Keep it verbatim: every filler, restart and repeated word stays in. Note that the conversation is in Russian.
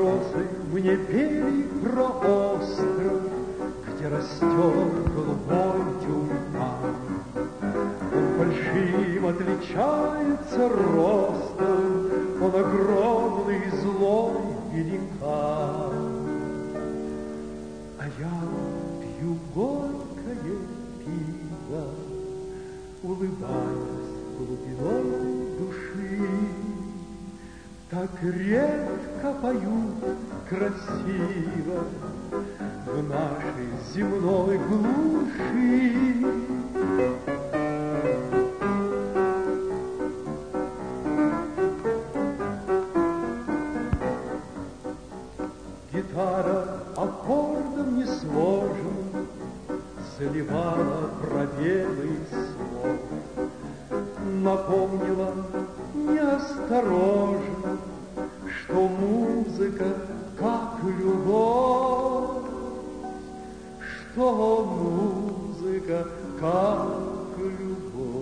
матросы мне пели про остров, где растет голубой тюльпан. Он большим отличается ростом, он огромный злой великан. А я пью горькое пиво, улыбаясь глубиной души. Так редко поют красиво в нашей земной глуши. Гитара аккордом несложным заливала пробелы слов, напомнила неосторожно, что музыка как любовь, что музыка как любовь.